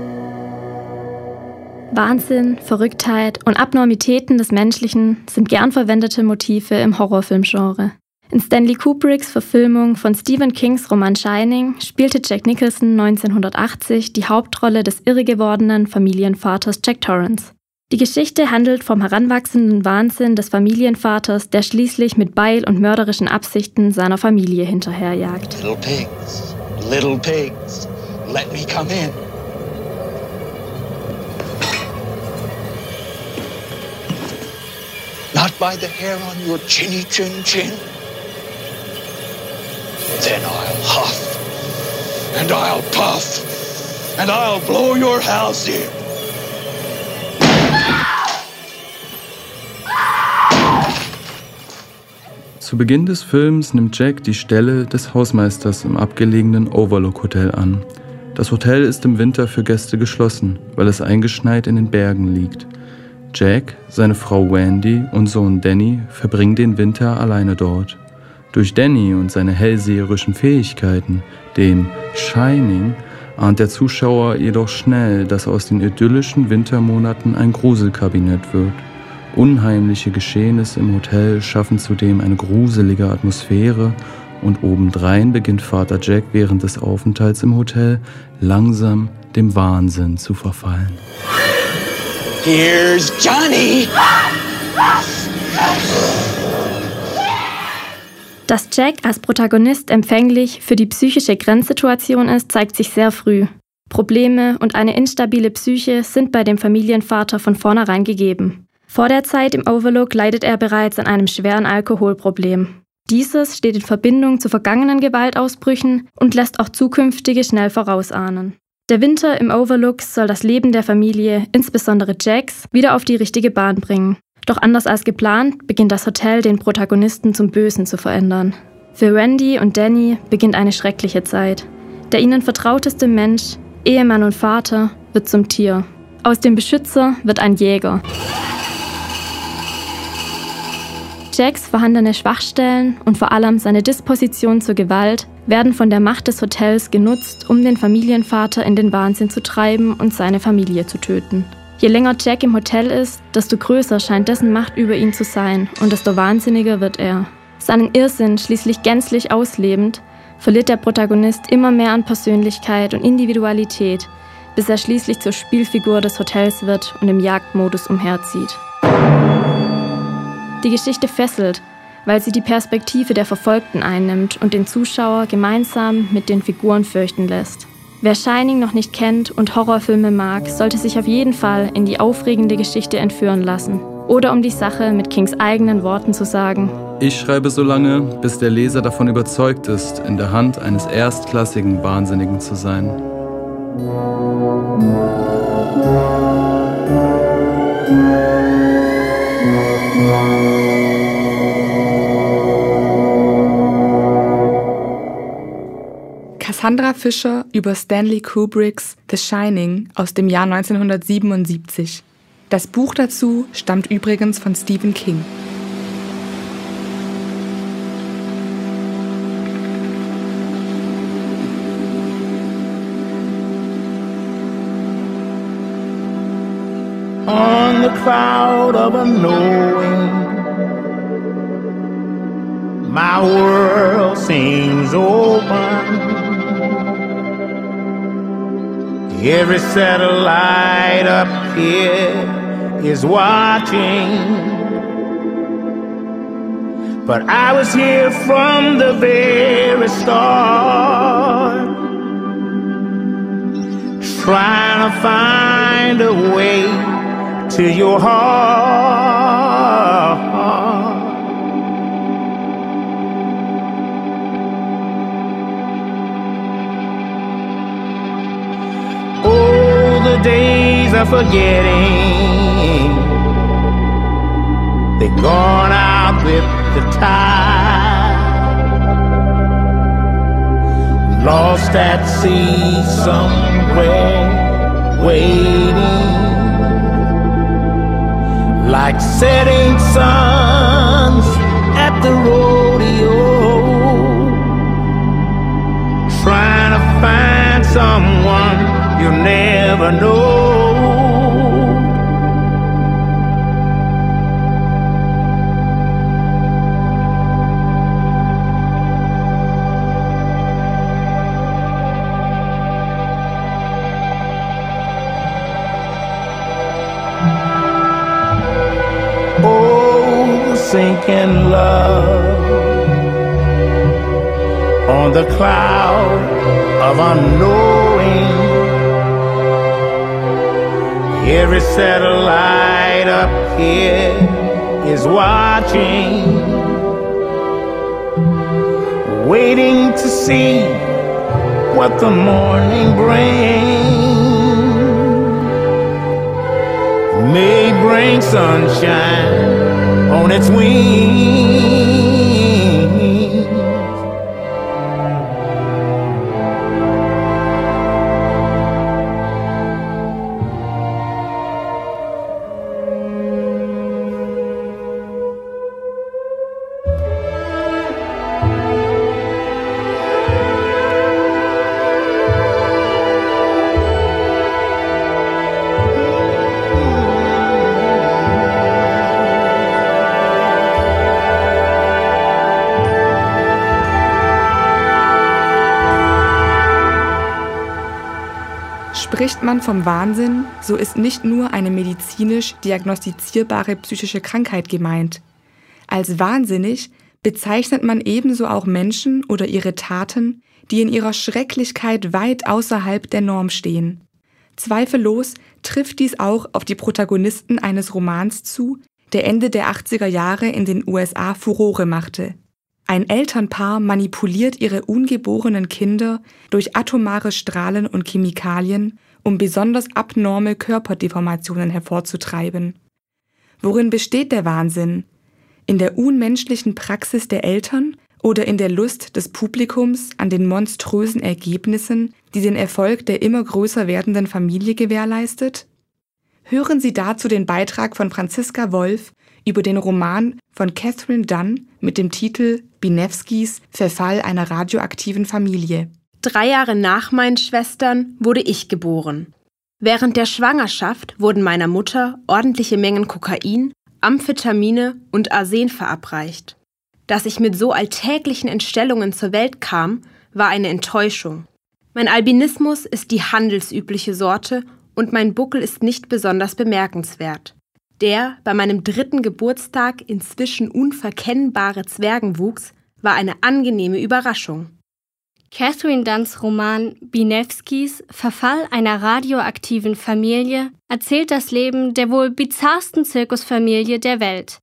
Wahnsinn, Verrücktheit und Abnormitäten des Menschlichen sind gern verwendete Motive im Horrorfilmgenre. In Stanley Kubricks Verfilmung von Stephen Kings Roman Shining spielte Jack Nicholson 1980 die Hauptrolle des irregewordenen Familienvaters Jack Torrance. Die Geschichte handelt vom heranwachsenden Wahnsinn des Familienvaters, der schließlich mit Beil und mörderischen Absichten seiner Familie hinterherjagt. Little pigs, let me come in. Not by the hair on your chinny chin chin. Then I'll huff, and I'll puff, and I'll blow your house in. Zu Beginn des Films nimmt Jack die Stelle des Hausmeisters im abgelegenen Overlook Hotel an. Das Hotel ist im Winter für Gäste geschlossen, weil es eingeschneit in den Bergen liegt. Jack, seine Frau Wendy und Sohn Danny verbringen den Winter alleine dort. Durch Danny und seine hellseherischen Fähigkeiten, dem Shining, ahnt der Zuschauer jedoch schnell, dass aus den idyllischen Wintermonaten ein Gruselkabinett wird. Unheimliche Geschehnisse im Hotel schaffen zudem eine gruselige Atmosphäre und obendrein beginnt Vater Jack während des Aufenthalts im Hotel langsam dem Wahnsinn zu verfallen. Here's Johnny! Dass Jack als Protagonist empfänglich für die psychische Grenzsituation ist, zeigt sich sehr früh. Probleme und eine instabile Psyche sind bei dem Familienvater von vornherein gegeben. Vor der Zeit im Overlook leidet er bereits an einem schweren Alkoholproblem. Dieses steht in Verbindung zu vergangenen Gewaltausbrüchen und lässt auch zukünftige schnell vorausahnen. Der Winter im Overlook soll das Leben der Familie, insbesondere Jacks, wieder auf die richtige Bahn bringen. Doch anders als geplant beginnt das Hotel den Protagonisten zum Bösen zu verändern. Für Randy und Danny beginnt eine schreckliche Zeit. Der ihnen vertrauteste Mensch, Ehemann und Vater, wird zum Tier. Aus dem Beschützer wird ein Jäger. Jacks vorhandene Schwachstellen und vor allem seine Disposition zur Gewalt werden von der Macht des Hotels genutzt, um den Familienvater in den Wahnsinn zu treiben und seine Familie zu töten. Je länger Jack im Hotel ist, desto größer scheint dessen Macht über ihn zu sein und desto wahnsinniger wird er. Seinen Irrsinn schließlich gänzlich auslebend, verliert der Protagonist immer mehr an Persönlichkeit und Individualität, bis er schließlich zur Spielfigur des Hotels wird und im Jagdmodus umherzieht. Die Geschichte fesselt, weil sie die Perspektive der Verfolgten einnimmt und den Zuschauer gemeinsam mit den Figuren fürchten lässt. Wer Shining noch nicht kennt und Horrorfilme mag, sollte sich auf jeden Fall in die aufregende Geschichte entführen lassen. Oder um die Sache mit Kings eigenen Worten zu sagen: Ich schreibe so lange, bis der Leser davon überzeugt ist, in der Hand eines erstklassigen Wahnsinnigen zu sein. Cassandra Fisher über Stanley Kubricks The Shining aus dem Jahr 1977. Das Buch dazu stammt übrigens von Stephen King. On the cloud of unknowing, my world seems open. Every satellite up here is watching, but I was here from the very start, trying to find a way to your heart. Oh, the days of forgetting, they're gone out with the tide. Lost at sea somewhere, waiting like setting suns at the rodeo, trying to find someone you'll never know. Sinking love on the cloud of unknowing. Every satellite up here is watching, waiting to see what the morning brings. May bring sunshine on its wings. Spricht man vom Wahnsinn, so ist nicht nur eine medizinisch diagnostizierbare psychische Krankheit gemeint. Als wahnsinnig bezeichnet man ebenso auch Menschen oder ihre Taten, die in ihrer Schrecklichkeit weit außerhalb der Norm stehen. Zweifellos trifft dies auch auf die Protagonisten eines Romans zu, der Ende der 80er Jahre in den USA Furore machte. Ein Elternpaar manipuliert ihre ungeborenen Kinder durch atomare Strahlen und Chemikalien, um besonders abnorme Körperdeformationen hervorzutreiben. Worin besteht der Wahnsinn? In der unmenschlichen Praxis der Eltern oder in der Lust des Publikums an den monströsen Ergebnissen, die den Erfolg der immer größer werdenden Familie gewährleistet? Hören Sie dazu den Beitrag von Franziska Wolf über den Roman von Catherine Dunn mit dem Titel Binewskis Verfall einer radioaktiven Familie. 3 Jahre nach meinen Schwestern wurde ich geboren. Während der Schwangerschaft wurden meiner Mutter ordentliche Mengen Kokain, Amphetamine und Arsen verabreicht. Dass ich mit so alltäglichen Entstellungen zur Welt kam, war eine Enttäuschung. Mein Albinismus ist die handelsübliche Sorte und mein Buckel ist nicht besonders bemerkenswert. Der bei meinem 3. Geburtstag inzwischen unverkennbare Zwergenwuchs war eine angenehme Überraschung. Catherine Dunns Roman Binewskis Verfall einer radioaktiven Familie erzählt das Leben der wohl bizarrsten Zirkusfamilie der Welt.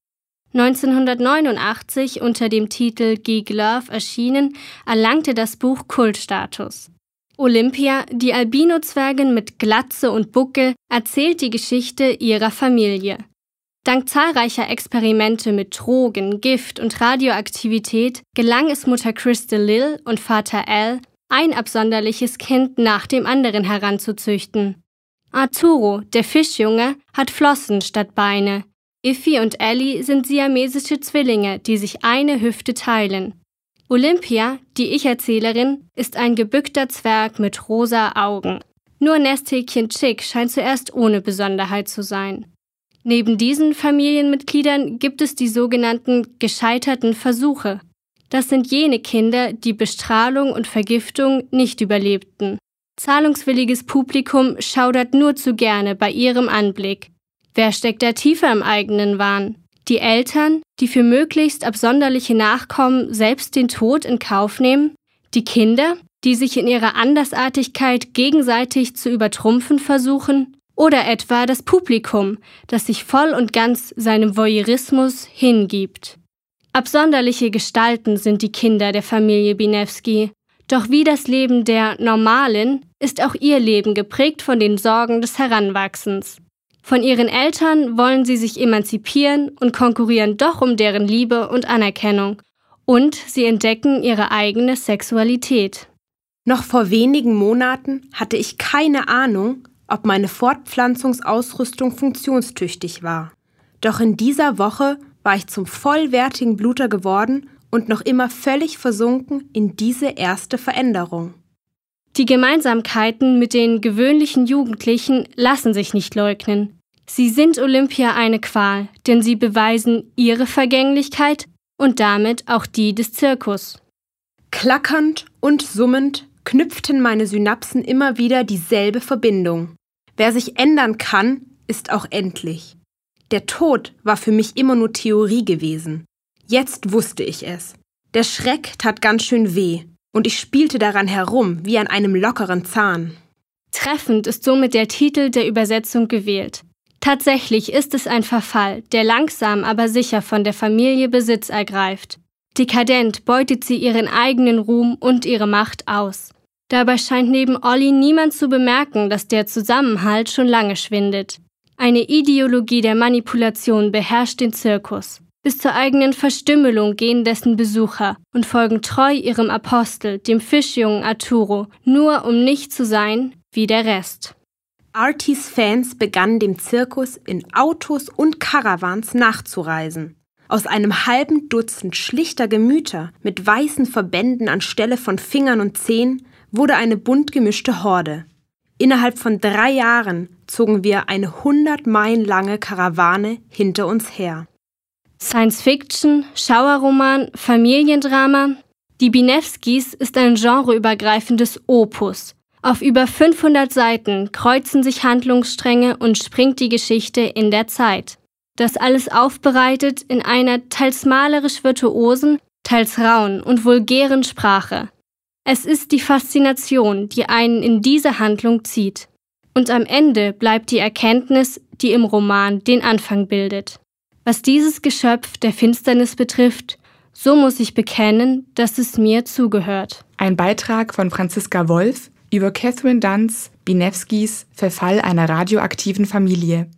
1989 unter dem Titel Geek Love erschienen, erlangte das Buch Kultstatus. Olympia, die Albino-Zwergin mit Glatze und Buckel, erzählt die Geschichte ihrer Familie. Dank zahlreicher Experimente mit Drogen, Gift und Radioaktivität gelang es Mutter Crystal Lil und Vater Al, ein absonderliches Kind nach dem anderen heranzuzüchten. Arturo, der Fischjunge, hat Flossen statt Beine. Iffy und Ellie sind siamesische Zwillinge, die sich eine Hüfte teilen. Olympia, die Ich-Erzählerin, ist ein gebückter Zwerg mit rosa Augen. Nur Nesthäkchen Chick scheint zuerst ohne Besonderheit zu sein. Neben diesen Familienmitgliedern gibt es die sogenannten gescheiterten Versuche. Das sind jene Kinder, die Bestrahlung und Vergiftung nicht überlebten. Zahlungswilliges Publikum schaudert nur zu gerne bei ihrem Anblick. Wer steckt da tiefer im eigenen Wahn? Die Eltern, die für möglichst absonderliche Nachkommen selbst den Tod in Kauf nehmen? Die Kinder, die sich in ihrer Andersartigkeit gegenseitig zu übertrumpfen versuchen? Oder etwa das Publikum, das sich voll und ganz seinem Voyeurismus hingibt? Absonderliche Gestalten sind die Kinder der Familie Binewski. Doch wie das Leben der Normalen ist auch ihr Leben geprägt von den Sorgen des Heranwachsens. Von ihren Eltern wollen sie sich emanzipieren und konkurrieren doch um deren Liebe und Anerkennung. Und sie entdecken ihre eigene Sexualität. Noch vor wenigen Monaten hatte ich keine Ahnung, ob meine Fortpflanzungsausrüstung funktionstüchtig war. Doch in dieser Woche war ich zum vollwertigen Bluter geworden und noch immer völlig versunken in diese erste Veränderung. Die Gemeinsamkeiten mit den gewöhnlichen Jugendlichen lassen sich nicht leugnen. Sie sind Olympia eine Qual, denn sie beweisen ihre Vergänglichkeit und damit auch die des Zirkus. Klackernd und summend knüpften meine Synapsen immer wieder dieselbe Verbindung. Wer sich ändern kann, ist auch endlich. Der Tod war für mich immer nur Theorie gewesen. Jetzt wusste ich es. Der Schreck tat ganz schön weh und ich spielte daran herum wie an einem lockeren Zahn. Treffend ist somit der Titel der Übersetzung gewählt. Tatsächlich ist es ein Verfall, der langsam aber sicher von der Familie Besitz ergreift. Dekadent beutet sie ihren eigenen Ruhm und ihre Macht aus. Dabei scheint neben Olli niemand zu bemerken, dass der Zusammenhalt schon lange schwindet. Eine Ideologie der Manipulation beherrscht den Zirkus. Bis zur eigenen Verstümmelung gehen dessen Besucher und folgen treu ihrem Apostel, dem Fischjungen Arturo, nur um nicht zu sein wie der Rest. Arties Fans begannen dem Zirkus in Autos und Caravans nachzureisen. Aus einem halben Dutzend schlichter Gemüter mit weißen Verbänden anstelle von Fingern und Zehen wurde eine bunt gemischte Horde. Innerhalb von 3 Jahren zogen wir eine 100 Meilen lange Karawane hinter uns her. Science-Fiction, Schauerroman, Familiendrama. Die Binewskis ist ein genreübergreifendes Opus. Auf über 500 Seiten kreuzen sich Handlungsstränge und springt die Geschichte in der Zeit. Das alles aufbereitet in einer teils malerisch virtuosen, teils rauen und vulgären Sprache. Es ist die Faszination, die einen in diese Handlung zieht. Und am Ende bleibt die Erkenntnis, die im Roman den Anfang bildet. Was dieses Geschöpf der Finsternis betrifft, so muss ich bekennen, dass es mir zugehört. Ein Beitrag von Franziska Wolf über Catherine Duns Binewskis Verfall einer radioaktiven Familie.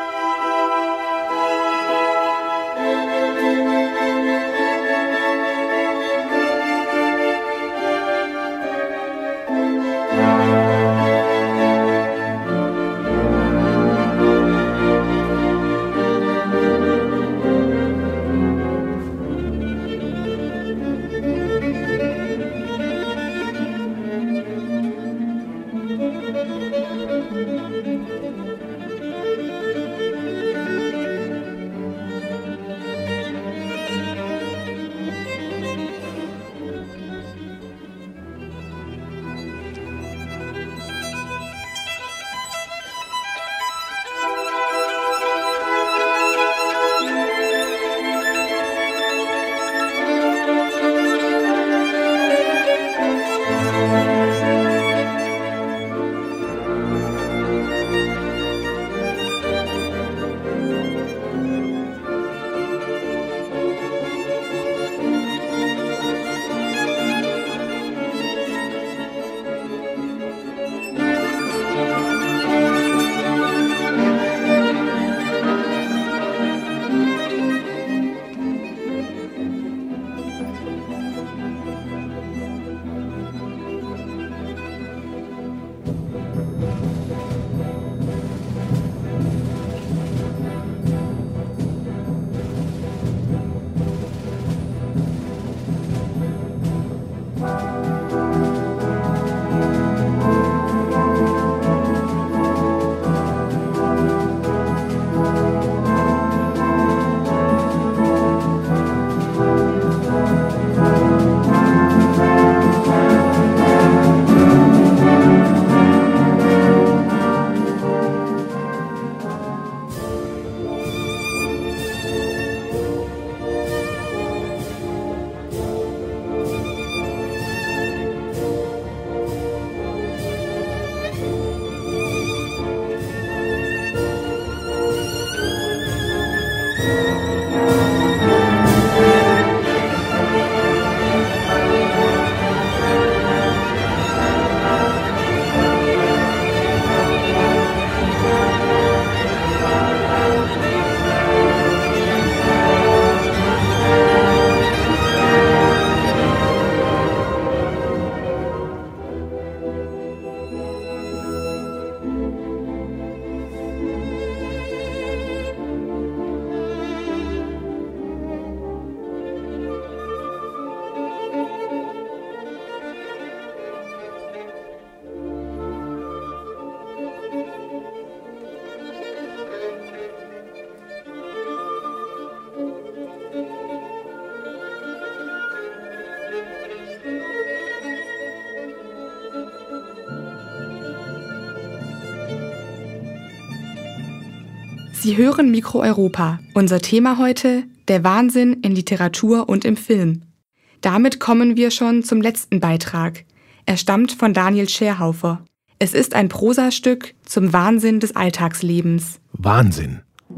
Sie hören Mikro Europa. Unser Thema heute: der Wahnsinn in Literatur und im Film. Damit kommen wir schon zum letzten Beitrag. Er stammt von Daniel Scherhaufer. Es ist ein Prosastück zum Wahnsinn des Alltagslebens. Wahnsinn.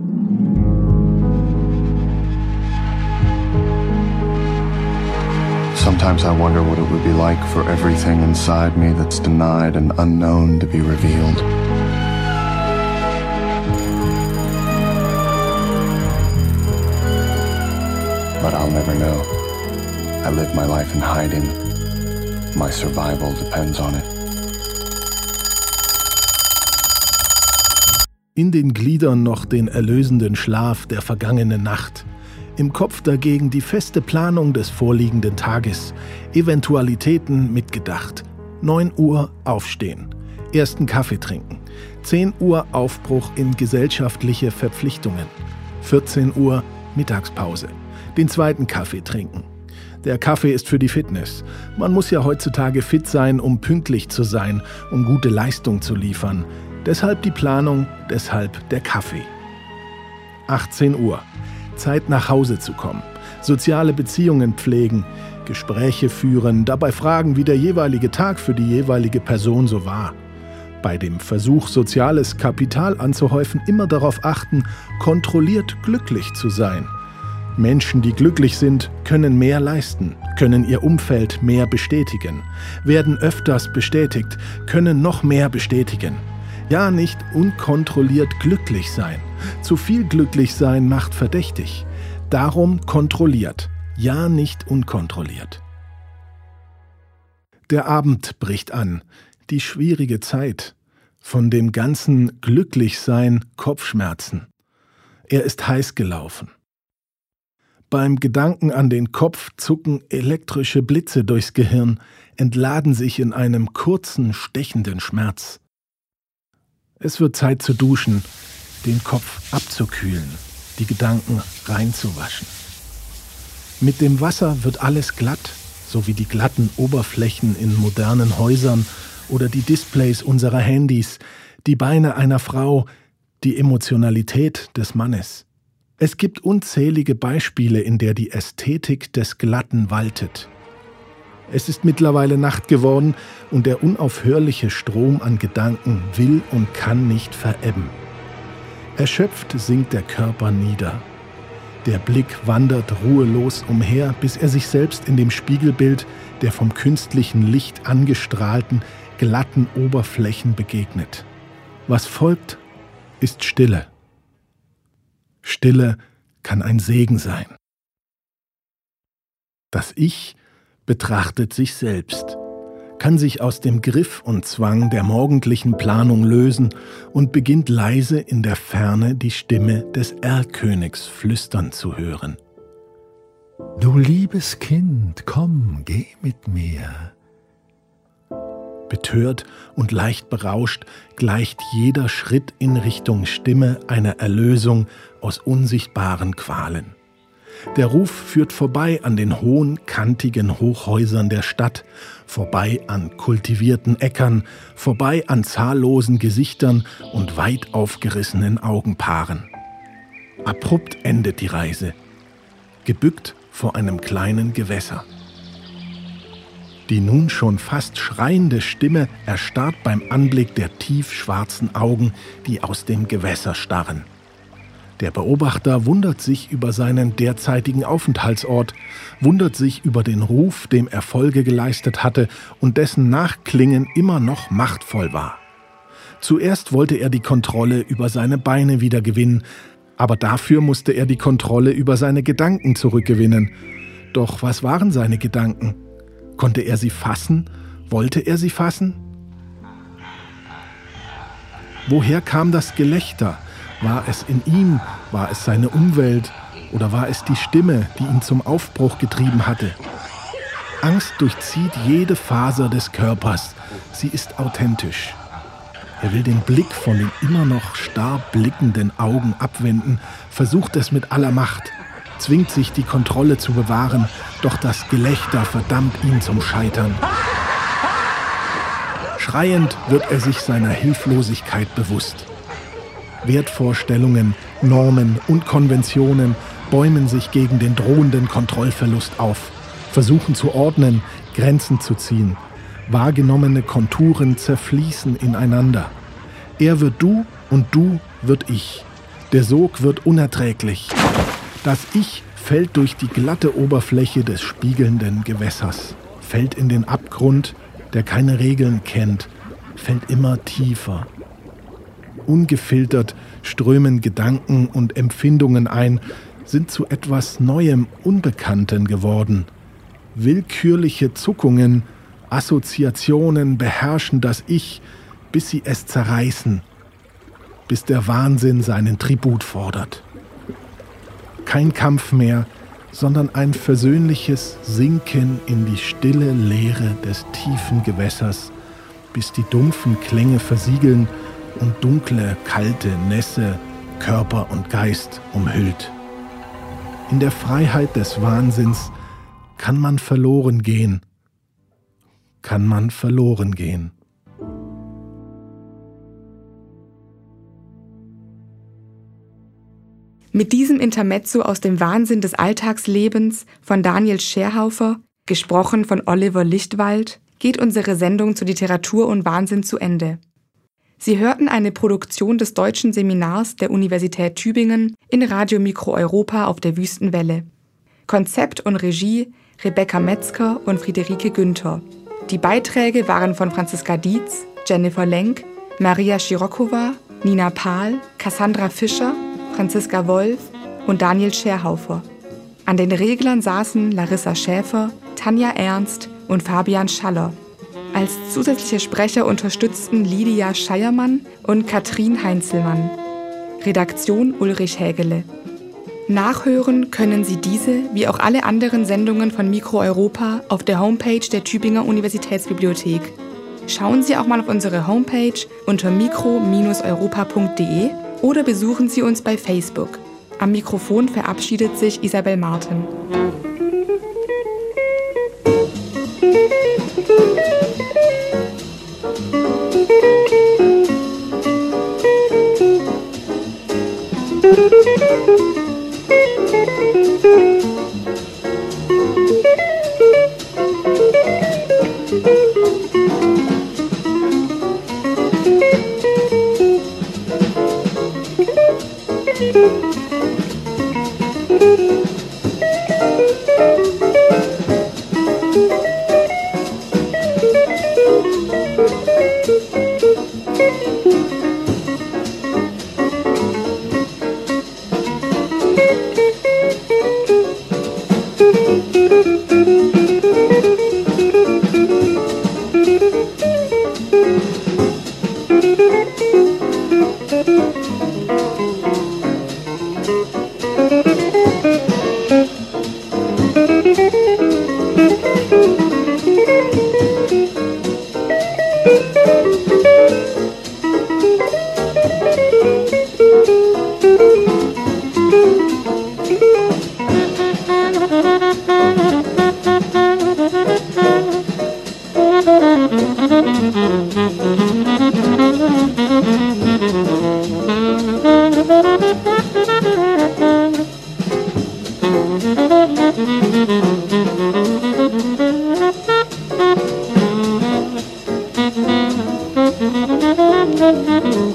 Sometimes I wonder what it would be like for everything inside me that's denied and unknown to be revealed. But I'll never know. I live my life in hiding. My survival depends on it. In den Gliedern noch den erlösenden Schlaf der vergangenen Nacht. Im Kopf dagegen die feste Planung des vorliegenden Tages. Eventualitäten mitgedacht. 9 Uhr aufstehen. Ersten Kaffee trinken. 10 Uhr Aufbruch in gesellschaftliche Verpflichtungen. 14 Uhr Mittagspause. Den zweiten Kaffee trinken. Der Kaffee ist für die Fitness. Man muss ja heutzutage fit sein, um pünktlich zu sein, um gute Leistung zu liefern. Deshalb die Planung, deshalb der Kaffee. 18 Uhr. Zeit nach Hause zu kommen. soziale Beziehungen pflegen, Gespräche führen, dabei fragen, wie der jeweilige Tag für die jeweilige Person so war. Bei dem Versuch, soziales Kapital anzuhäufen, immer darauf achten, kontrolliert glücklich zu sein. Menschen, die glücklich sind, können mehr leisten, können ihr Umfeld mehr bestätigen, werden öfters bestätigt, können noch mehr bestätigen. Ja, nicht unkontrolliert glücklich sein. Zu viel glücklich sein macht verdächtig. Darum kontrolliert, ja nicht unkontrolliert. Der Abend bricht an, die schwierige Zeit. Von dem ganzen Glücklichsein Kopfschmerzen. Er ist heiß gelaufen. Beim Gedanken an den Kopf zucken elektrische Blitze durchs Gehirn, entladen sich in einem kurzen, stechenden Schmerz. Es wird Zeit zu duschen, den Kopf abzukühlen, die Gedanken reinzuwaschen. Mit dem Wasser wird alles glatt, so wie die glatten Oberflächen in modernen Häusern oder die Displays unserer Handys, die Beine einer Frau, die Emotionalität des Mannes. Es gibt unzählige Beispiele, in der die Ästhetik des Glatten waltet. Es ist mittlerweile Nacht geworden und der unaufhörliche Strom an Gedanken will und kann nicht verebben. Erschöpft sinkt der Körper nieder. Der Blick wandert ruhelos umher, bis er sich selbst in dem Spiegelbild der vom künstlichen Licht angestrahlten, glatten Oberflächen begegnet. Was folgt, ist Stille. Stille kann ein Segen sein. Das Ich betrachtet sich selbst, kann sich aus dem Griff und Zwang der morgendlichen Planung lösen und beginnt leise in der Ferne die Stimme des Erlkönigs flüstern zu hören. Du liebes Kind, komm, geh mit mir. Betört und leicht berauscht gleicht jeder Schritt in Richtung Stimme einer Erlösung aus unsichtbaren Qualen. Der Ruf führt vorbei an den hohen, kantigen Hochhäusern der Stadt, vorbei an kultivierten Äckern, vorbei an zahllosen Gesichtern und weit aufgerissenen Augenpaaren. Abrupt endet die Reise, gebückt vor einem kleinen Gewässer. Die nun schon fast schreiende Stimme erstarrt beim Anblick der tiefschwarzen Augen, die aus dem Gewässer starren. Der Beobachter wundert sich über seinen derzeitigen Aufenthaltsort, wundert sich über den Ruf, dem er Folge geleistet hatte und dessen Nachklingen immer noch machtvoll war. Zuerst wollte er die Kontrolle über seine Beine wiedergewinnen, aber dafür musste er die Kontrolle über seine Gedanken zurückgewinnen. Doch was waren seine Gedanken? Konnte er sie fassen? Wollte er sie fassen? Woher kam das Gelächter? War es in ihm? War es seine Umwelt? Oder war es die Stimme, die ihn zum Aufbruch getrieben hatte? Angst durchzieht jede Faser des Körpers. Sie ist authentisch. Er will den Blick von den immer noch starr blickenden Augen abwenden, versucht es mit aller Macht, zwingt sich, die Kontrolle zu bewahren, doch das Gelächter verdammt ihn zum Scheitern. Schreiend wird er sich seiner Hilflosigkeit bewusst. Wertvorstellungen, Normen und Konventionen bäumen sich gegen den drohenden Kontrollverlust auf, versuchen zu ordnen, Grenzen zu ziehen. Wahrgenommene Konturen zerfließen ineinander. Er wird du und du wird ich. Der Sog wird unerträglich. Das Ich fällt durch die glatte Oberfläche des spiegelnden Gewässers, fällt in den Abgrund, der keine Regeln kennt, fällt immer tiefer. Ungefiltert strömen Gedanken und Empfindungen ein, sind zu etwas Neuem, Unbekannten geworden. Willkürliche Zuckungen, Assoziationen beherrschen das Ich, bis sie es zerreißen, bis der Wahnsinn seinen Tribut fordert. Kein Kampf mehr, sondern ein versöhnliches Sinken in die stille Leere des tiefen Gewässers, bis die dumpfen Klänge versiegeln und dunkle, kalte Nässe Körper und Geist umhüllt. In der Freiheit des Wahnsinns kann man verloren gehen. Kann man verloren gehen. Mit diesem Intermezzo aus dem Wahnsinn des Alltagslebens von Daniel Scherhaufer, gesprochen von Oliver Lichtwald, geht unsere Sendung zu Literatur und Wahnsinn zu Ende. Sie hörten eine Produktion des Deutschen Seminars der Universität Tübingen in Radio Mikro Europa auf der Wüstenwelle. Konzept und Regie Rebecca Metzger und Friederike Günther. Die Beiträge waren von Franziska Dietz, Jennifer Lenk, Maria Schirokova, Nina Pahl, Cassandra Fischer, Franziska Wolf und Daniel Scherhaufer. An den Reglern saßen Larissa Schäfer, Tanja Ernst und Fabian Schaller. Als zusätzliche Sprecher unterstützten Lydia Scheiermann und Katrin Heinzelmann. Redaktion Ulrich Hägele. Nachhören können Sie diese wie auch alle anderen Sendungen von Mikro Europa auf der Homepage der Tübinger Universitätsbibliothek. Schauen Sie auch mal auf unsere Homepage unter mikro-europa.de oder besuchen Sie uns bei Facebook. Am Mikrofon verabschiedet sich Isabel Martin. Thank you.